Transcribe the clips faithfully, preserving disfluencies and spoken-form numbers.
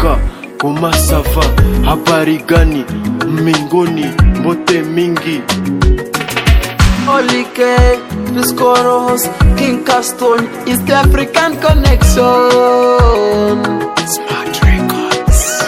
Afrika, koma sava, habari gani, mbinguni, mbote mingi. Oli K, Piscoros, King Caston, East African Connection. Smart Records.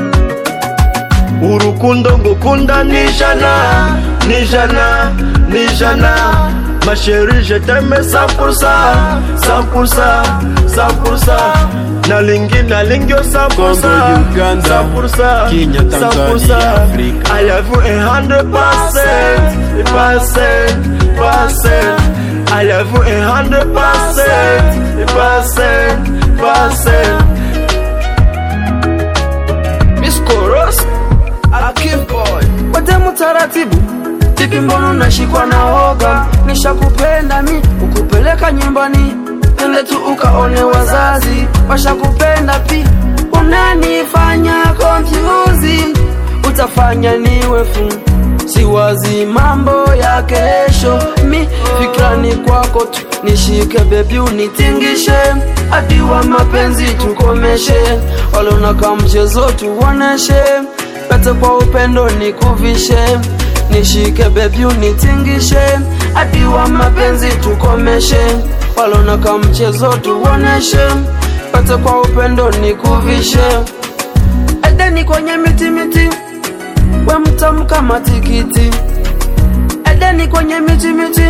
Urukundo ngukunda nijana, nijana, nijana. Ma chérie, je t'aime cent pour cent, cent pour cent, cent pour cent. Nalingi, nalingi cent pour cent, cent pour cent, cent pour cent. I love you a hundred percent, percent, percent. I love you a hundred percent, percent, percent. Miss Koros, Akim Boy. Wate mutaratibu, tipi mbona unashikwa na hoga? Nishakupenda mi, ukupeleka nyumbani, twende tu ukaone wazazi. Washakupenda pi, unanifanya confusing. Utafanya niwe fu, siwazi mambo ya kesho. Mi fikrani kwako tu, nishike baby unitingishe. Hadi wa mapenzi tukomeshe, walona kama mchezo tuoneshe. Pete kwa upendo nikuvishe, nishike baby unitingishe. Hadi wa mapenzi tukomeshe, walona kama mchezo tuoneshe. Pete kwa upendo nikuvishe. Edeni kwenye miti miti, we mtamu kama tikiti. Edeni kwenye miti miti,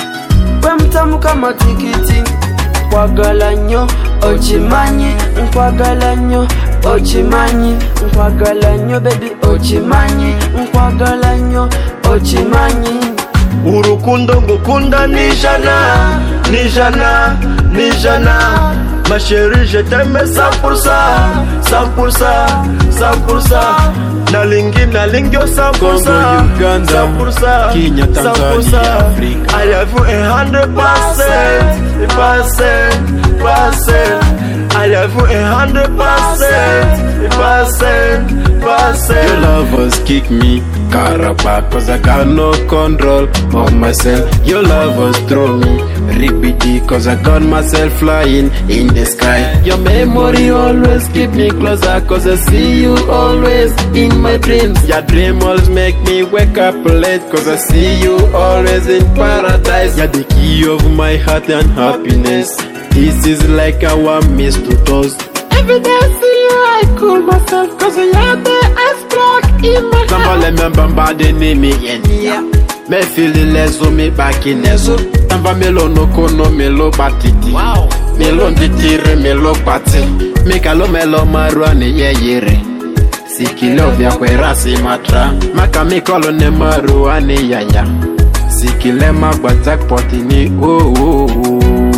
we mtamu kama tikiti. Kwagalanyo, ochimanyi, kwagalanyo, ochimanyi, kwagalanyo baby, ochimanyi, kwagalanyo, ochimanyi. Urukundo ngukunda nijana, nijana, nijana. Ma chérie, je t'aime cent pour cent, cent pour cent, cent pour cent. Nalingi, nalingi cent pour cent, cent pour cent, cent pour cent. I love you a hundred percent, percent, percent. I love you a hundred percent, percent, percent. Your lovers kick me, Karabak, cause I got no control of myself. Your lovers throw me, ripity, cause I got myself flying in the sky. Your memory always keep me closer, cause I see you always in my dreams. Your dream always make me wake up late, cause I see you always in paradise. You're the key of my heart and happiness. This is like our mistletoes. Every day I see you, I cool myself, cause you're the ice in my heart. Somebody remember body name me yeah. Me feel the leso me back in ezo. Tamba melo no kono melo batiti. Wow. Melo nditire melo pati. Mikalo melo maruani ye yere. Sikilo vya kwerasi matra. Maka mikolo ne maruani yaya. Sikile magwa jackpoti ni oh oh oh.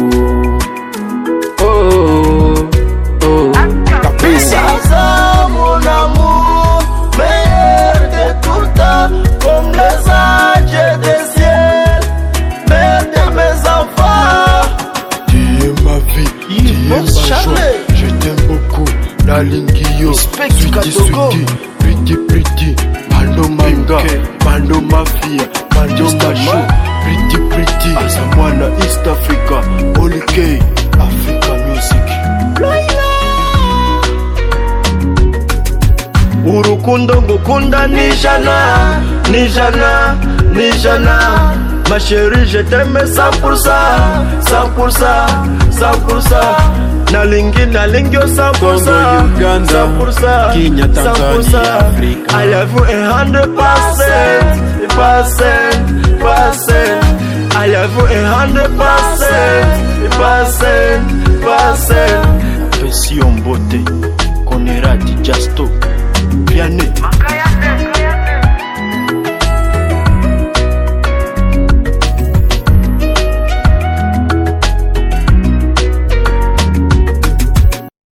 Oh oh. Kapisa. Mon amour, meilleur de tout le temps, comme les anges des ciels, mère de mes enfants. Tu es ma vie, tu es ma joie, je t'aime beaucoup, la lingio, sweetie, sweetie, pretty, pretty, Mando Manga, Mando Mafia, Mando Macho, pretty, pretty, Samwana East Africa, Oli K, Africa Music. Urukundo ngukunda nijana, nijana, nijana. Ma chérie, je t'aime cent pour cent, cent pour cent, cent pour cent. Nalingi, nalingi cent pour cent, cent pour cent, cent pour cent. I love you a hundred percent, percent, percent. I love you a hundred percent, percent, percent.